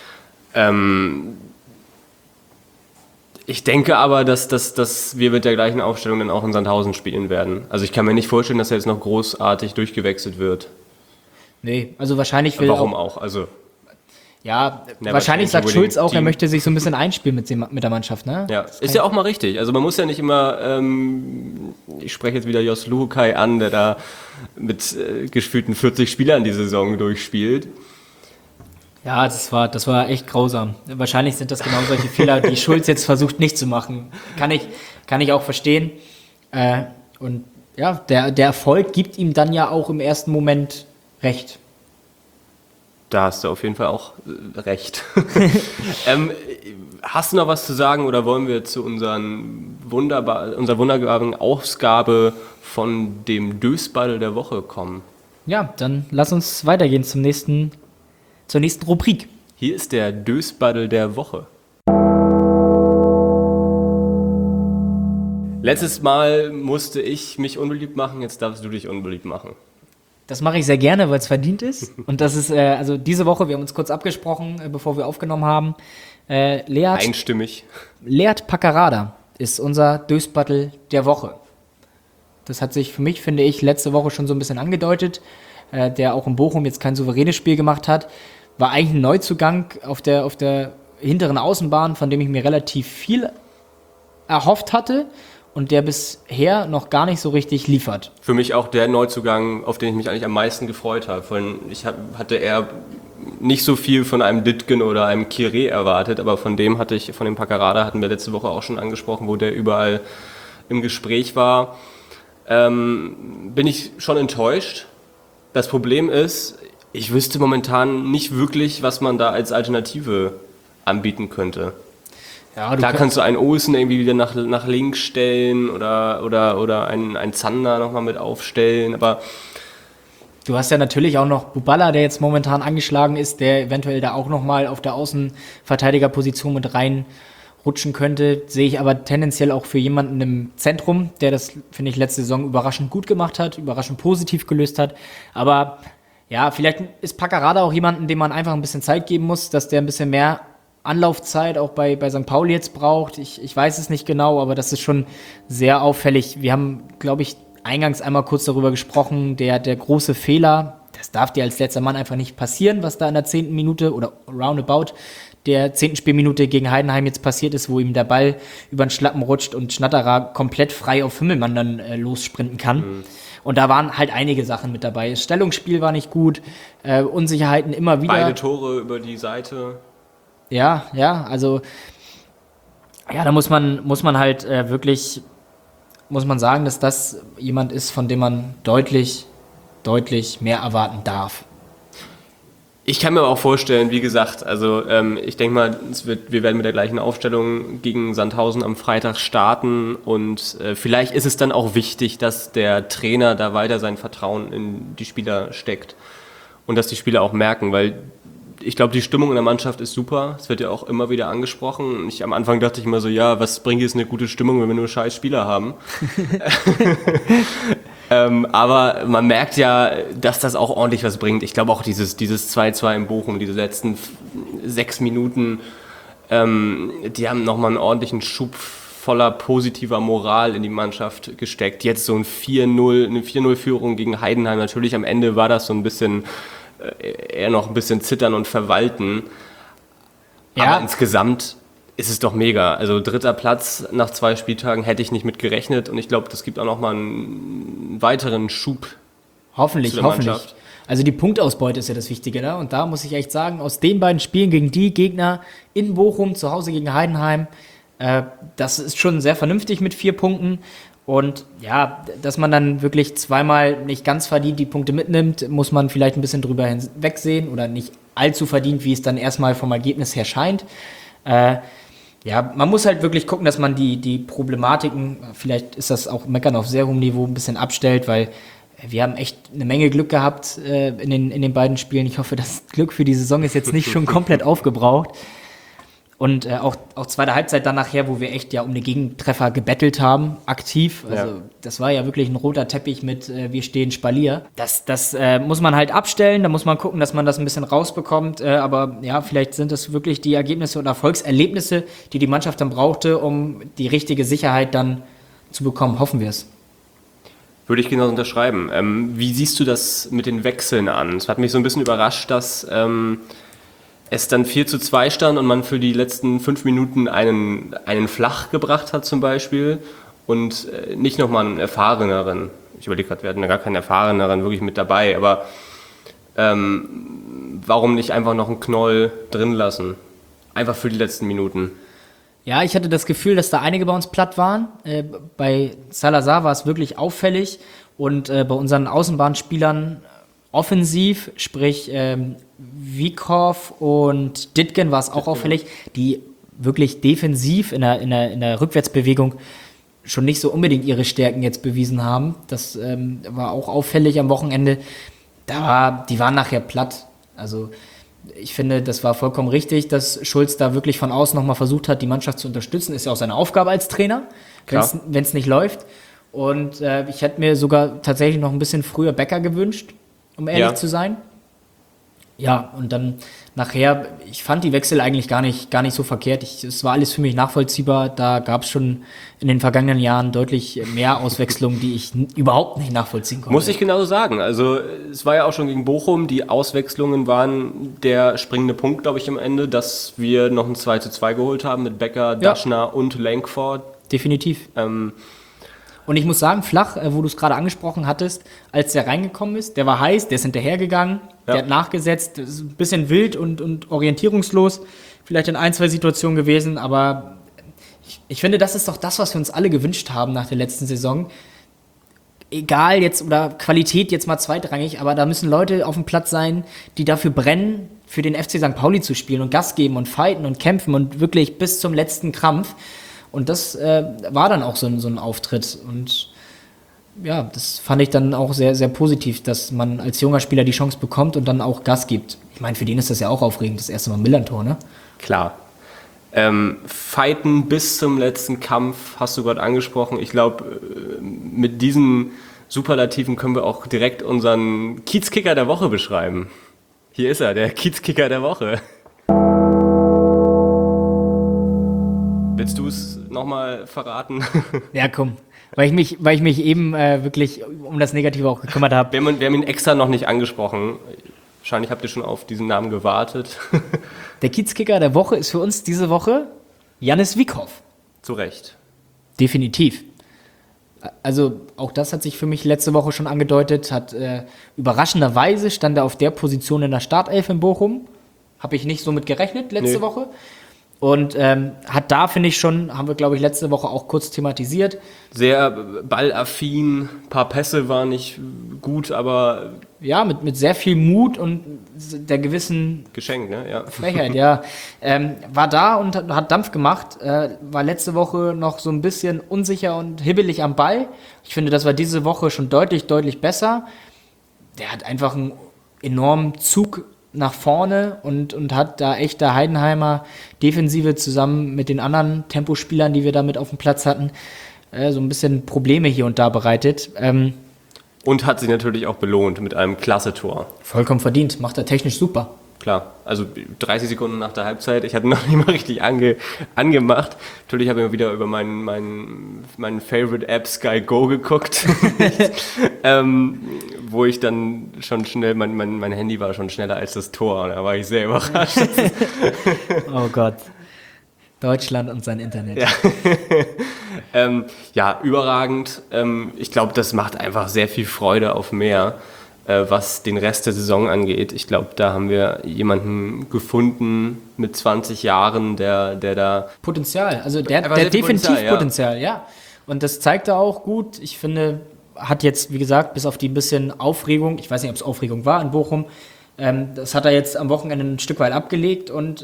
Ich denke aber, dass wir mit der gleichen Aufstellung dann auch in Sandhausen spielen werden. Also ich kann mir nicht vorstellen, dass er jetzt noch großartig durchgewechselt wird. Nee, also wahrscheinlich Warum auch? Also ja, Never wahrscheinlich change sagt a winning Schulz auch, er team. möchte sich so ein bisschen einspielen mit der Mannschaft, ne? ja, ist ja auch mal richtig. Also man muss ja nicht immer, ich spreche jetzt wieder Jos Luhukai an, der da mit gefühlten 40 Spielern die Saison durchspielt. Ja, das war echt grausam. Wahrscheinlich sind das genau solche Fehler, die Schulz jetzt versucht nicht zu machen. Kann ich auch verstehen. Und ja, der Erfolg gibt ihm dann ja auch im ersten Moment recht. Da hast du auf jeden Fall auch recht. Hast du noch was zu sagen oder wollen wir zu unserer wunderbaren Ausgabe von dem Dösball der Woche kommen? Ja, dann lass uns weitergehen zur nächsten Rubrik. Hier ist der Dösbaddel der Woche. Letztes Mal musste ich mich unbeliebt machen, jetzt darfst du dich unbeliebt machen. Das mache ich sehr gerne, weil es verdient ist. Und das ist, also diese Woche, wir haben uns kurz abgesprochen, bevor wir aufgenommen haben. Einstimmig. Leert Paccarada ist unser Dösbattel der Woche. Das hat sich für mich, finde ich, letzte Woche schon so ein bisschen angedeutet, der auch in Bochum jetzt kein souveränes Spiel gemacht hat. War eigentlich ein Neuzugang auf der hinteren Außenbahn, von dem ich mir relativ viel erhofft hatte und der bisher noch gar nicht so richtig liefert. Für mich auch der Neuzugang, auf den ich mich eigentlich am meisten gefreut habe. Hatte eher nicht so viel von einem Ditgen oder einem Kiré erwartet, aber von dem Paccarada hatten wir letzte Woche auch schon angesprochen, wo der überall im Gespräch war. Bin ich schon enttäuscht. Das Problem ist, ich wüsste momentan nicht wirklich, was man da als Alternative anbieten könnte. Ja, Da kannst du einen Olsen irgendwie wieder nach links stellen oder einen Zander nochmal mit aufstellen, aber du hast ja natürlich auch noch Buballa, der jetzt momentan angeschlagen ist, der eventuell da auch nochmal auf der Außenverteidigerposition mit reinrutschen könnte. Sehe ich aber tendenziell auch für jemanden im Zentrum, der das, finde ich, letzte Saison überraschend gut gemacht hat, überraschend positiv gelöst hat. Aber ja, vielleicht ist Paccarada auch jemanden, dem man einfach ein bisschen Zeit geben muss, dass der ein bisschen mehr Anlaufzeit auch bei St. Pauli jetzt braucht. Ich weiß es nicht genau, aber das ist schon sehr auffällig. Wir haben, glaube ich, eingangs einmal kurz darüber gesprochen, der große Fehler, das darf dir als letzter Mann einfach nicht passieren, was da in der 10. Minute oder roundabout der 10. Spielminute gegen Heidenheim jetzt passiert ist, wo ihm der Ball über den Schlappen rutscht und Schnatterer komplett frei auf Himmelmann dann lossprinten kann. Und da waren halt einige Sachen mit dabei. Das Stellungsspiel war nicht gut, Unsicherheiten immer wieder. beide Tore über die Seite. Ja, also ja, da muss man halt wirklich, muss man sagen, dass das jemand ist, von dem man deutlich mehr erwarten darf. Ich kann mir aber auch vorstellen, wie gesagt, also ich denke mal, wir werden mit der gleichen Aufstellung gegen Sandhausen am Freitag starten und vielleicht ist es dann auch wichtig, dass der Trainer da weiter sein Vertrauen in die Spieler steckt und dass die Spieler auch merken, weil Ich glaube, die Stimmung in der Mannschaft ist super. Es wird ja auch immer wieder angesprochen. Am Anfang dachte ich immer so, ja, was bringt jetzt eine gute Stimmung, wenn wir nur scheiß Spieler haben? Aber man merkt ja, dass das auch ordentlich was bringt. Ich glaube auch dieses 2-2 in Bochum, diese letzten 6 Minuten, die haben nochmal einen ordentlichen Schub voller positiver Moral in die Mannschaft gesteckt. Jetzt so eine 4-0-Führung gegen Heidenheim. Natürlich am Ende war das so ein bisschen eher noch ein bisschen zittern und verwalten. Ja. Aber insgesamt ist es doch mega. Also 3. Platz nach 2 Spieltagen hätte ich nicht mit gerechnet und ich glaube, das gibt auch nochmal einen weiteren Schub. Hoffentlich. Also die Punktausbeute ist ja das Wichtige, ne? Und da muss ich echt sagen, aus den beiden Spielen gegen die Gegner in Bochum, zu Hause gegen Heidenheim, das ist schon sehr vernünftig mit 4 Punkten. Und ja, dass man dann wirklich zweimal nicht ganz verdient die Punkte mitnimmt, muss man vielleicht ein bisschen drüber hinwegsehen oder nicht allzu verdient, wie es dann erstmal vom Ergebnis her scheint. Ja, man muss halt wirklich gucken, dass man die Problematiken, vielleicht ist das auch Meckern auf sehr hohem Niveau, ein bisschen abstellt, weil wir haben echt eine Menge Glück gehabt in den beiden Spielen. Ich hoffe, das Glück für die Saison ist jetzt nicht schon komplett aufgebraucht. Und auch zweite Halbzeit dann nachher, wo wir echt ja um den Gegentreffer gebettelt haben, aktiv. Also das war ja wirklich ein roter Teppich mit wir stehen Spalier. Das muss man halt abstellen, da muss man gucken, dass man das ein bisschen rausbekommt. Aber ja, vielleicht sind das wirklich die Ergebnisse und Erfolgserlebnisse, die die Mannschaft dann brauchte, um die richtige Sicherheit dann zu bekommen. Hoffen wir es. Würde ich genau unterschreiben. Wie siehst du das mit den Wechseln an? Es hat mich so ein bisschen überrascht, dass es dann 4-2 stand und man für die letzten 5 Minuten einen flach gebracht hat zum Beispiel und nicht nochmal einen erfahreneren. Ich überlege gerade, wir hatten ja gar keinen erfahreneren wirklich mit dabei, aber warum nicht einfach noch einen Knoll drin lassen? Einfach für die letzten Minuten. Ja, ich hatte das Gefühl, dass da einige bei uns platt waren. Bei Salazar war es wirklich auffällig und bei unseren Außenbahnspielern offensiv, sprich Wiekow und Dittgen war es auch auffällig, die wirklich defensiv in der Rückwärtsbewegung schon nicht so unbedingt ihre Stärken jetzt bewiesen haben. Das war auch auffällig am Wochenende. Die waren nachher platt. Also ich finde, das war vollkommen richtig, dass Schulz da wirklich von außen nochmal versucht hat, die Mannschaft zu unterstützen. Ist ja auch seine Aufgabe als Trainer, wenn es nicht läuft. Und ich hätte mir sogar tatsächlich noch ein bisschen früher Becker gewünscht, um ehrlich zu sein. Ja, und dann nachher, ich fand die Wechsel eigentlich gar nicht so verkehrt. Es war alles für mich nachvollziehbar. Da gab es schon in den vergangenen Jahren deutlich mehr Auswechslungen, die ich überhaupt nicht nachvollziehen konnte. Muss ich genauso sagen. Also es war ja auch schon gegen Bochum, die Auswechslungen waren der springende Punkt, glaube ich, am Ende, dass wir noch ein 2-2 geholt haben mit Becker, Daschner und Langford. Definitiv. Und ich muss sagen, Flach, wo du es gerade angesprochen hattest, als der reingekommen ist, der war heiß, der ist hinterhergegangen, der hat nachgesetzt, das ist ein bisschen wild und orientierungslos, vielleicht in 1, 2 Situationen gewesen, aber ich finde, das ist doch das, was wir uns alle gewünscht haben nach der letzten Saison. Egal jetzt, oder Qualität jetzt mal zweitrangig, aber da müssen Leute auf dem Platz sein, die dafür brennen, für den FC St. Pauli zu spielen und Gas geben und fighten und kämpfen und wirklich bis zum letzten Krampf. Und das war dann auch so ein Auftritt. Und ja, das fand ich dann auch sehr, sehr positiv, dass man als junger Spieler die Chance bekommt und dann auch Gas gibt. Ich meine, für den ist das ja auch aufregend, das erste Mal Millern-Tor, ne? Klar. Fighten bis zum letzten Kampf hast du gerade angesprochen. Ich glaube, mit diesen Superlativen können wir auch direkt unseren Kiezkicker der Woche beschreiben. Hier ist er, der Kiezkicker der Woche. Willst du es nochmal verraten? Ja, komm. Weil ich mich eben wirklich um das Negative auch gekümmert habe. Wir haben ihn extra noch nicht angesprochen. Wahrscheinlich habt ihr schon auf diesen Namen gewartet. Der Kiezkicker der Woche ist für uns diese Woche Jannis Wiekow. Zu Recht. Definitiv. Also auch das hat sich für mich letzte Woche schon angedeutet. Überraschenderweise stand er auf der Position in der Startelf in Bochum. Habe ich nicht so mit gerechnet letzte Woche. Und hat da, finde ich schon, haben wir, glaube ich, letzte Woche auch kurz thematisiert. Sehr ballaffin, ein paar Pässe waren nicht gut, aber... Ja, mit sehr viel Mut und der gewissen... Geschenk, ne? Ja. Frechheit, ja. War da und hat Dampf gemacht. War letzte Woche noch so ein bisschen unsicher und hibbelig am Ball. Ich finde, das war diese Woche schon deutlich, deutlich besser. Der hat einfach einen enormen Zug nach vorne und hat da echt der Heidenheimer Defensive zusammen mit den anderen Tempospielern, die wir damit auf dem Platz hatten, so ein bisschen Probleme hier und da bereitet. Und hat sich natürlich auch belohnt mit einem klasse Tor. Vollkommen verdient, macht er technisch super. Klar, also 30 Sekunden nach der Halbzeit, ich hatte noch nicht mal richtig angemacht. Natürlich habe ich mal wieder über meinen Favorite App Sky Go geguckt, wo ich dann schon schnell, mein Handy war schon schneller als das Tor, da war ich sehr überrascht. Oh Gott, Deutschland und sein Internet. Ja, überragend. Ich glaube, das macht einfach sehr viel Freude auf mehr. Was den Rest der Saison angeht. Ich glaube, da haben wir jemanden gefunden mit 20 Jahren, der da... Potenzial, also der hat definitiv Potenzial, ja. Und das zeigt er auch gut. Ich finde, hat jetzt, wie gesagt, bis auf die bisschen Aufregung, ich weiß nicht, ob es Aufregung war in Bochum, das hat er jetzt am Wochenende ein Stück weit abgelegt und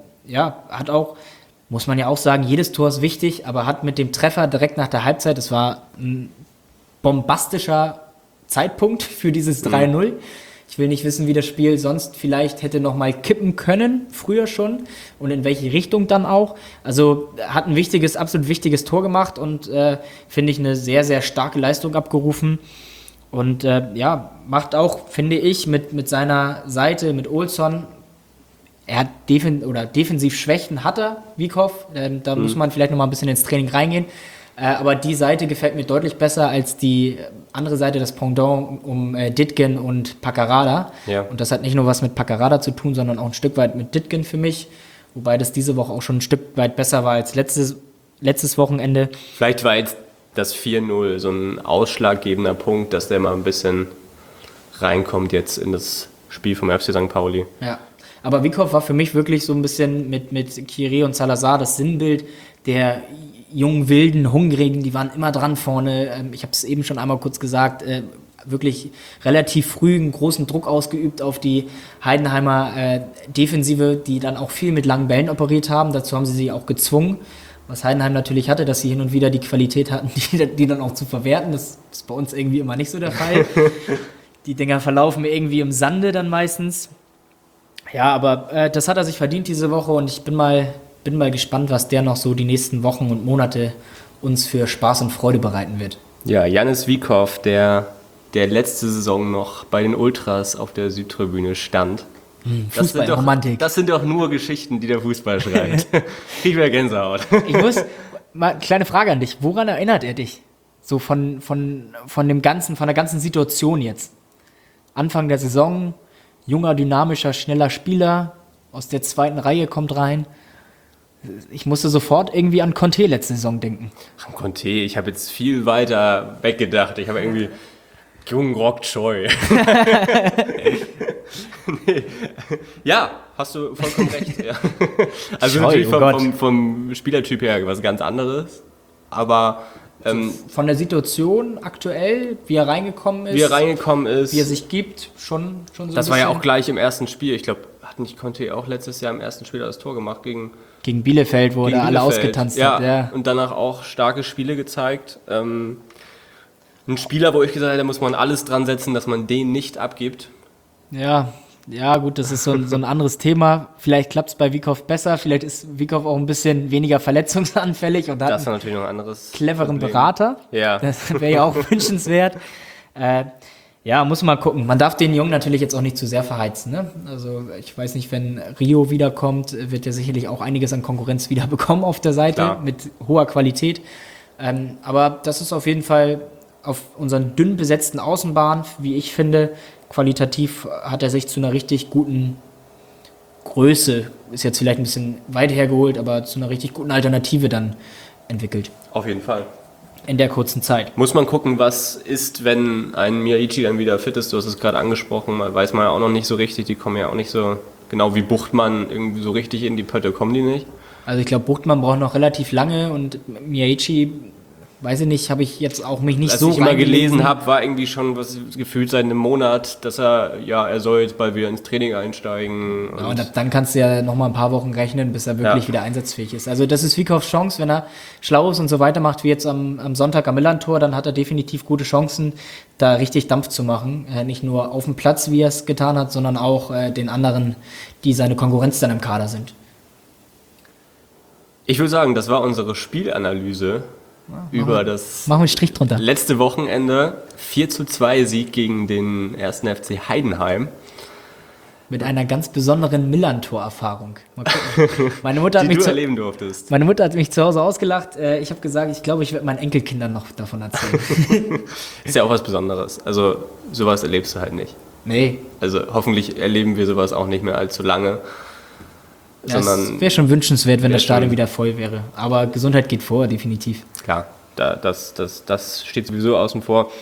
hat auch, muss man ja auch sagen, jedes Tor ist wichtig, aber hat mit dem Treffer direkt nach der Halbzeit, das war ein bombastischer Zeitpunkt für dieses 3-0. Ich will nicht wissen, wie das Spiel sonst vielleicht hätte noch mal kippen können, früher schon, und in welche Richtung dann auch. Also hat ein absolut wichtiges Tor gemacht und finde ich eine sehr, sehr starke Leistung abgerufen. Und macht auch, finde ich, mit seiner Seite, mit Olsson, er hat defensiv Schwächen, hat er, Wieckhoff. Da muss man vielleicht noch mal ein bisschen ins Training reingehen. Aber die Seite gefällt mir deutlich besser als die andere Seite, das Pendant um Dittgen und Paccarada. Ja. Und das hat nicht nur was mit Paccarada zu tun, sondern auch ein Stück weit mit Dittgen für mich. Wobei das diese Woche auch schon ein Stück weit besser war als letztes Wochenende. Vielleicht war jetzt das 4-0 so ein ausschlaggebender Punkt, dass der mal ein bisschen reinkommt jetzt in das Spiel vom FC St. Pauli. Ja, aber Wieckhoff war für mich wirklich so ein bisschen mit Kire und Salazar das Sinnbild der jungen, wilden, hungrigen, die waren immer dran vorne. Ich habe es eben schon einmal kurz gesagt, wirklich relativ früh einen großen Druck ausgeübt auf die Heidenheimer Defensive, die dann auch viel mit langen Bällen operiert haben. Dazu haben sie sich auch gezwungen, was Heidenheim natürlich hatte, dass sie hin und wieder die Qualität hatten, die dann auch zu verwerten. Das ist bei uns irgendwie immer nicht so der Fall. Die Dinger verlaufen irgendwie im Sande dann meistens. Ja, aber das hat er sich verdient diese Woche und ich bin mal gespannt, was der noch so die nächsten Wochen und Monate uns für Spaß und Freude bereiten wird. Ja, Jannis Wieckhoff, der letzte Saison noch bei den Ultras auf der Südtribüne stand. Fußball-Romantik. Das sind doch nur Geschichten, die der Fußball schreibt. Ich will Gänsehaut. Ich muss, mal kleine Frage an dich. Woran erinnert er dich? So von der ganzen Situation jetzt. Anfang der Saison, junger, dynamischer, schneller Spieler, aus der zweiten Reihe kommt rein. Ich musste sofort irgendwie an Conte letzte Saison denken. An Conte, ich habe jetzt viel weiter weggedacht. Ich habe irgendwie Jung Rock Choi. Nee. Ja, hast du vollkommen recht. Ja. Also Choi, natürlich vom Spielertyp her was ganz anderes. Aber von der Situation aktuell, wie er reingekommen ist, wie er sich gibt, schon so das war ja auch gleich im ersten Spiel. Ich glaube, hat nicht Conte auch letztes Jahr im ersten Spiel das Tor gemacht gegen Bielefeld, wo er alle ausgetanzt hat. Ja, und danach auch starke Spiele gezeigt. Ein Spieler, wo ich gesagt habe, da muss man alles dran setzen, dass man den nicht abgibt. Ja, gut, das ist so ein anderes Thema. Vielleicht klappt es bei Wieckhoff besser, vielleicht ist Wieckhoff auch ein bisschen weniger verletzungsanfällig und hat das ist natürlich noch ein anderes cleveren Problem. Berater. Ja. Das wäre ja auch wünschenswert. Muss man mal gucken. Man darf den Jungen natürlich jetzt auch nicht zu sehr verheizen. Ne? Also ich weiß nicht, wenn Rio wiederkommt, wird er sicherlich auch einiges an Konkurrenz wieder bekommen auf der Seite mit hoher Qualität. Aber das ist auf jeden Fall auf unseren dünn besetzten Außenbahn, wie ich finde, qualitativ hat er sich zu einer richtig guten Größe, ist jetzt vielleicht ein bisschen weit hergeholt, aber zu einer richtig guten Alternative dann entwickelt. Auf jeden Fall. In der kurzen Zeit. Muss man gucken, was ist, wenn ein Miyaichi dann wieder fit ist. Du hast es gerade angesprochen, weiß man ja auch noch nicht so richtig. Die kommen ja auch nicht so, genau wie Buchtmann, irgendwie so richtig in die Pötte kommen die nicht. Also ich glaube, Buchtmann braucht noch relativ lange und Miyaichi weiß ich nicht, habe ich jetzt auch mich nicht Als so ich immer reingelesen. gelesen habe, war irgendwie schon was gefühlt seit einem Monat, dass er soll jetzt bald wieder ins Training einsteigen. Ja, und dann kannst du ja noch mal ein paar Wochen rechnen, bis er wirklich wieder einsatzfähig ist. Also das ist Wiekows Chance, wenn er schlau ist und so weitermacht wie jetzt am Sonntag am Millantor, dann hat er definitiv gute Chancen, da richtig Dampf zu machen. Nicht nur auf dem Platz, wie er es getan hat, sondern auch den anderen, die seine Konkurrenz dann im Kader sind. Ich würde sagen, das war unsere Spielanalyse über das Machen wir einen Strich drunter. letzte Wochenende. 4:2 Sieg gegen den 1. FC Heidenheim. Mit einer ganz besonderen Millantor-Erfahrung. Mal gucken. Meine Mutter Die du erleben durftest. Meine Mutter hat mich zu Hause ausgelacht. Ich habe gesagt, ich glaube, ich werde meinen Enkelkindern noch davon erzählen. Ist ja auch was Besonderes. Also sowas erlebst du halt nicht. Nee, Also hoffentlich erleben wir sowas auch nicht mehr allzu lange. ja, es Sondern wäre schon wünschenswert, wenn wär das Stadion schon- wieder voll wäre. Aber Gesundheit geht vor, definitiv. klar, das steht sowieso außen vor.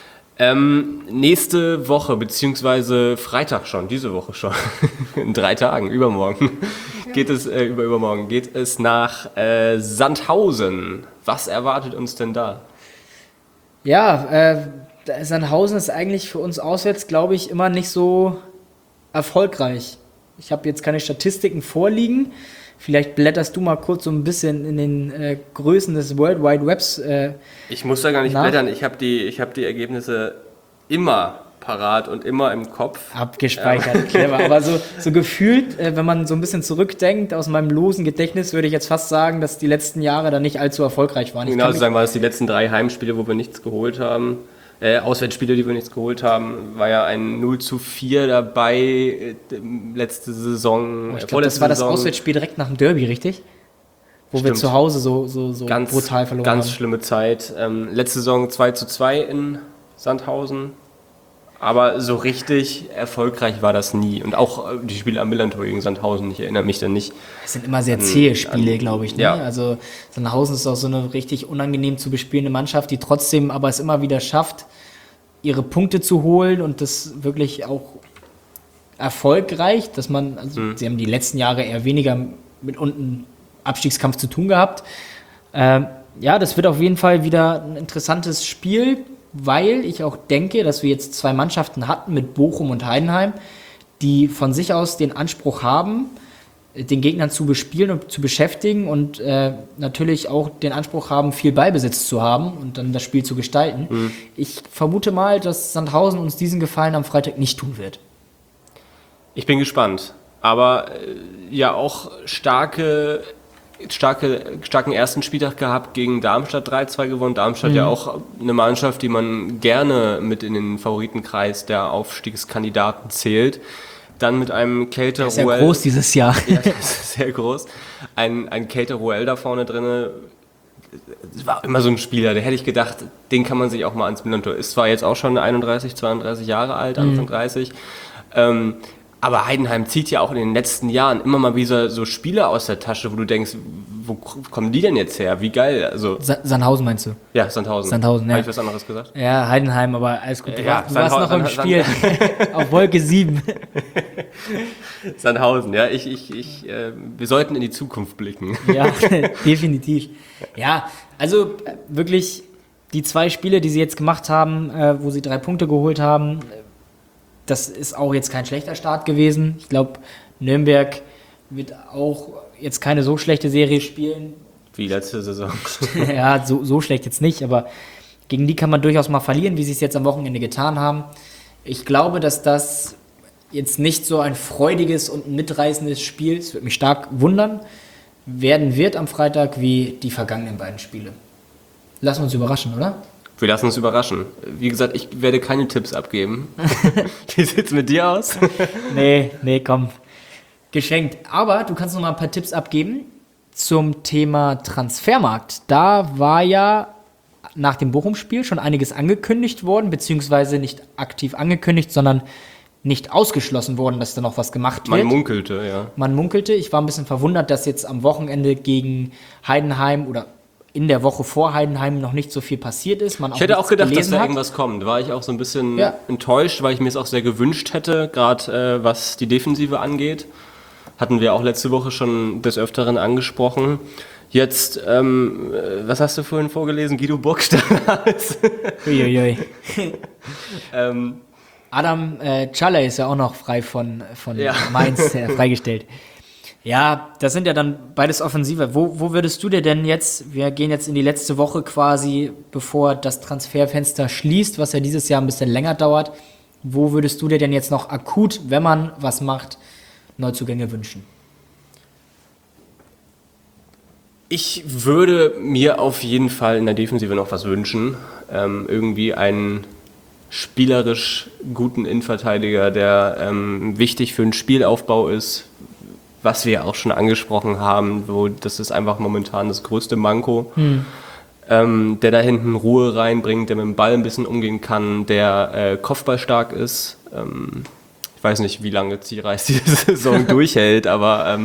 Nächste Woche, beziehungsweise Freitag schon, diese Woche schon, in 3 Tagen, übermorgen, übermorgen geht es nach Sandhausen. Was erwartet uns denn da? Ja, Sandhausen ist eigentlich für uns auswärts, glaube ich, immer nicht so erfolgreich. Ich habe jetzt keine Statistiken vorliegen. Vielleicht blätterst du mal kurz so ein bisschen in den Größen des World Wide Webs. Ich muss da gar nicht Nach- blättern, ich hab die Ergebnisse immer parat und immer im Kopf. Abgespeichert, clever. Aber so gefühlt, wenn man so ein bisschen zurückdenkt, aus meinem losen Gedächtnis, würde ich jetzt fast sagen, dass die letzten Jahre da nicht allzu erfolgreich waren. Ich Genau kann zu sagen, war es die letzten 3 Heimspiele, wo wir nichts geholt haben. Auswärtsspiele, die wir nichts geholt haben, war ja ein 0:4 dabei, letzte Saison. ich glaube, das war das Saison. Auswärtsspiel direkt nach dem Derby, richtig? Wo wir Stimmt. zu Hause so Ganz brutal verloren ganz haben. schlimme Zeit. Letzte Saison 2:2 in Sandhausen. Aber so richtig erfolgreich war das nie. Und auch die Spiele am Millantor gegen Sandhausen, ich erinnere mich dann nicht. Es sind immer sehr zähe Spiele, glaube ich. Ne? ja. Also Sandhausen ist auch so eine richtig unangenehm zu bespielende Mannschaft, die trotzdem aber es immer wieder schafft, ihre Punkte zu holen und das wirklich auch erfolgreich, dass man, sie haben die letzten Jahre eher weniger mit unten Abstiegskampf zu tun gehabt. Ja, das wird auf jeden Fall wieder ein interessantes Spiel, weil ich auch denke, dass wir jetzt 2 Mannschaften hatten mit Bochum und Heidenheim, die von sich aus den Anspruch haben, den Gegnern zu bespielen und zu beschäftigen und natürlich auch den Anspruch haben, viel Ballbesitz zu haben und dann das Spiel zu gestalten. Ich vermute mal, dass Sandhausen uns diesen Gefallen am Freitag nicht tun wird. Ich bin gespannt. Aber ja auch starken ersten Spieltag gehabt gegen Darmstadt 3:2 gewonnen. Darmstadt ja auch eine Mannschaft, die man gerne mit in den Favoritenkreis der Aufstiegskandidaten zählt. Dann mit einem Kelter Ist ja Ruel. groß dieses Jahr. Ja, das ist sehr groß. Ein Kelter Ruel da vorne drin. Das war immer so ein Spieler, der hätte ich gedacht, den kann man sich auch mal ans Millantor. Ist zwar jetzt auch schon 31, 32 Jahre alt, Anfang 30. Aber Heidenheim zieht ja auch in den letzten Jahren immer mal wieder so Spieler aus der Tasche, wo du denkst, wo kommen die denn jetzt her? Wie geil. Also, Sandhausen meinst du? ja, Sandhausen. Sandhausen, ja. Habe ich was anderes gesagt? Ja, Heidenheim, aber alles gut. Du Ja, warst noch im Spiel. Auf Wolke 7. Sandhausen, ja. Wir sollten in die Zukunft blicken. Ja, definitiv. Ja, also wirklich die 2 Spiele, die sie jetzt gemacht haben, wo sie 3 Punkte geholt haben, das ist auch jetzt kein schlechter Start gewesen. Ich glaube, Nürnberg wird auch jetzt keine so schlechte Serie spielen. Wie letzte Saison. Ja, so schlecht jetzt nicht, aber gegen die kann man durchaus mal verlieren, wie sie es jetzt am Wochenende getan haben. Ich glaube, dass das jetzt nicht so ein freudiges und mitreißendes Spiel, es würde mich stark wundern, werden wird am Freitag wie die vergangenen beiden Spiele. Lassen wir uns überraschen, oder? Wir lassen uns überraschen. Wie gesagt, ich werde keine Tipps abgeben. Wie sieht's mit dir aus? Nee, komm. Geschenkt. Aber du kannst noch mal ein paar Tipps abgeben zum Thema Transfermarkt. Da war ja nach dem Bochum-Spiel schon einiges angekündigt worden, beziehungsweise nicht aktiv angekündigt, sondern nicht ausgeschlossen worden, dass da noch was gemacht wird. Man munkelte, ja. Man munkelte. Ich war ein bisschen verwundert, dass jetzt am Wochenende gegen Heidenheim oder in der Woche vor Heidenheim noch nicht so viel passiert ist. Ich hätte auch gedacht, dass da hat. irgendwas kommt. War ich auch so ein bisschen Ja. enttäuscht, weil ich mir es auch sehr gewünscht hätte, gerade was die Defensive angeht. Hatten wir auch letzte Woche schon des Öfteren angesprochen. Jetzt, was hast du vorhin vorgelesen? Guido Burgstaller. Uiuiui. Adam Czalle ist ja auch noch frei von Mainz freigestellt. Ja, das sind ja dann beides Offensive. Wo würdest du dir denn jetzt, wir gehen jetzt in die letzte Woche quasi, bevor das Transferfenster schließt, was ja dieses Jahr ein bisschen länger dauert, wo würdest du dir denn jetzt noch akut, wenn man was macht, Neuzugänge wünschen? Ich würde mir auf jeden Fall in der Defensive noch was wünschen. Irgendwie einen spielerisch guten Innenverteidiger, der wichtig für den Spielaufbau ist, was wir auch schon angesprochen haben, das ist einfach momentan das größte Manko, der da hinten Ruhe reinbringt, der mit dem Ball ein bisschen umgehen kann, der kopfballstark ist. Ich weiß nicht, wie lange Zierreis diese Saison durchhält, aber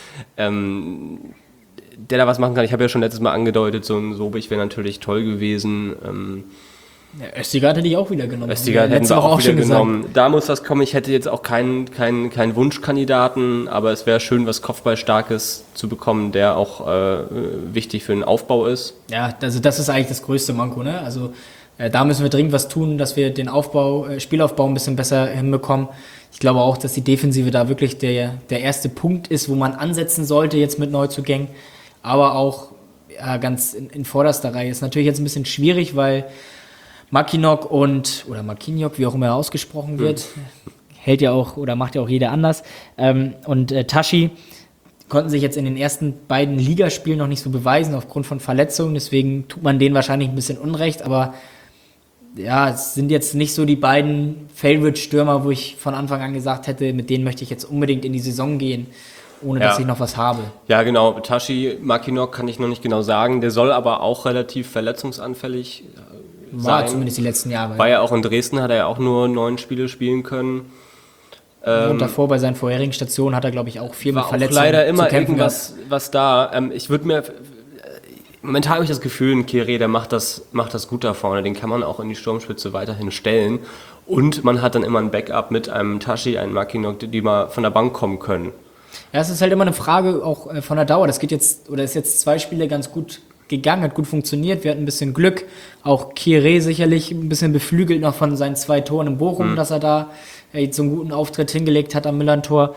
der da was machen kann. Ich habe ja schon letztes Mal angedeutet, so ein Sobich wäre natürlich toll gewesen. Ja, Östigard hätte ich auch wieder genommen. Östigard hätten wir auch wieder genommen. Da muss was kommen. Ich hätte jetzt auch keinen Wunschkandidaten, aber es wäre schön, was Kopfballstarkes zu bekommen, der auch wichtig für den Aufbau ist. Ja, also das ist eigentlich das größte Manko, ne? Also da müssen wir dringend was tun, dass wir den Spielaufbau ein bisschen besser hinbekommen. Ich glaube auch, dass die Defensive da wirklich der erste Punkt ist, wo man ansetzen sollte jetzt mit Neuzugängen. Aber auch ganz in vorderster Reihe ist natürlich jetzt ein bisschen schwierig, weil Mackinock oder Marquinhos, wie auch immer er ausgesprochen wird, hält ja auch oder macht ja auch jeder anders, und Tashi konnten sich jetzt in den ersten beiden Ligaspielen noch nicht so beweisen aufgrund von Verletzungen, deswegen tut man denen wahrscheinlich ein bisschen Unrecht, aber ja, es sind jetzt nicht so die beiden Favorite-Stürmer, wo ich von Anfang an gesagt hätte, mit denen möchte ich jetzt unbedingt in die Saison gehen, ohne dass ich noch was habe. Ja, genau, Tashi, Mackinock kann ich noch nicht genau sagen, der soll aber auch relativ verletzungsanfällig war sein. Zumindest die letzten Jahre. War ja auch in Dresden, hat er ja auch nur 9 Spiele spielen können. Und davor bei seinen vorherigen Stationen hat er, glaube ich, auch viel mit Verletzungen auch leider immer irgendwas was da. Ich würde mir... Momentan habe ich das Gefühl, ein Kere, der macht das gut da vorne. Den kann man auch in die Sturmspitze weiterhin stellen. Und man hat dann immer ein Backup mit einem Tashi, einem Mackinock, die mal von der Bank kommen können. Ja, es ist halt immer eine Frage auch von der Dauer. Das geht jetzt, oder ist jetzt 2 Spiele ganz gut gegangen, hat gut funktioniert. Wir hatten ein bisschen Glück. Auch Kere sicherlich ein bisschen beflügelt noch von seinen 2 Toren in Bochum, dass er da jetzt so einen guten Auftritt hingelegt hat am Millern-Tor.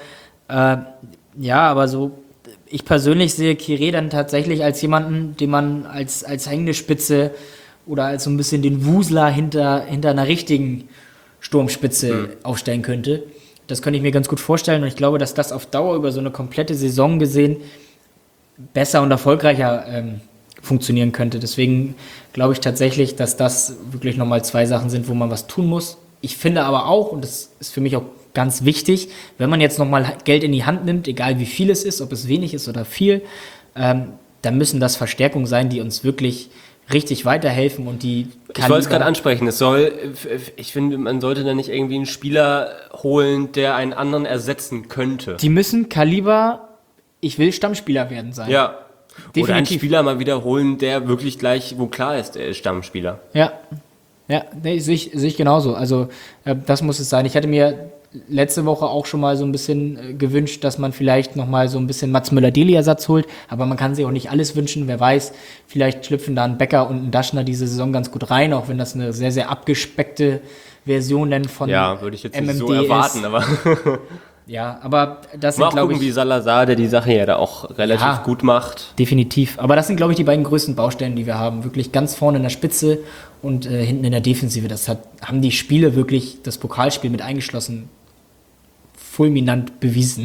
Ja, aber so, ich persönlich sehe Kere dann tatsächlich als jemanden, den man als hängende Spitze oder als so ein bisschen den Wusler hinter einer richtigen Sturmspitze aufstellen könnte. Das könnte ich mir ganz gut vorstellen und ich glaube, dass das auf Dauer über so eine komplette Saison gesehen besser und erfolgreicher funktionieren könnte. Deswegen glaube ich tatsächlich, dass das wirklich nochmal 2 Sachen sind, wo man was tun muss. Ich finde aber auch, und das ist für mich auch ganz wichtig, wenn man jetzt nochmal Geld in die Hand nimmt, egal wie viel es ist, ob es wenig ist oder viel, dann müssen das Verstärkungen sein, die uns wirklich richtig weiterhelfen und die... Ich wollte es gerade ansprechen, ich finde, man sollte da nicht irgendwie einen Spieler holen, der einen anderen ersetzen könnte. Die müssen Kaliber, ich will Stammspieler werden sein. Ja, definitiv. Oder einen Spieler mal wiederholen, der wirklich gleich, wo klar ist, er ist Stammspieler. Ja, nee, sehe ich genauso. Also das muss es sein. Ich hatte mir letzte Woche auch schon mal so ein bisschen gewünscht, dass man vielleicht nochmal so ein bisschen Mats Müller-Deli-Ersatz holt, aber man kann sich auch nicht alles wünschen. Wer weiß, vielleicht schlüpfen da ein Becker und ein Daschner diese Saison ganz gut rein, auch wenn das eine sehr, sehr abgespeckte Version dann von ja, würde ich jetzt MMD nicht so erwarten, ist. aber... Ja, aber das sind, glaube ich... wie Salazar, der die Sache ja da auch relativ gut macht. Definitiv. Aber das sind, glaube ich, die beiden größten Baustellen, die wir haben. Wirklich ganz vorne in der Spitze und hinten in der Defensive. Haben die Spiele wirklich, das Pokalspiel mit eingeschlossen, fulminant bewiesen.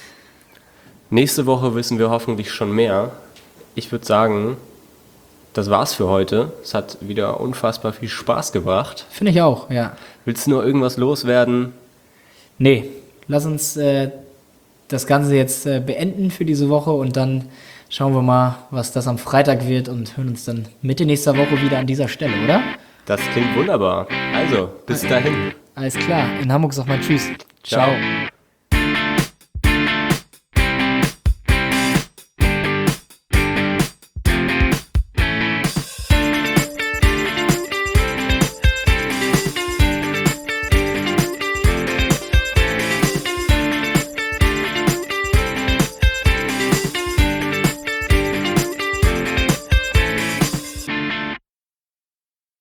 Nächste Woche wissen wir hoffentlich schon mehr. Ich würde sagen, das war's für heute. Es hat wieder unfassbar viel Spaß gebracht. Finde ich auch, ja. Willst du noch irgendwas loswerden? Nee. Lass uns das Ganze jetzt beenden für diese Woche und dann schauen wir mal, was das am Freitag wird und hören uns dann Mitte nächster Woche wieder an dieser Stelle, oder? Das klingt wunderbar. Also, bis dahin. Alles klar. In Hamburg sagt man Tschüss. Ciao.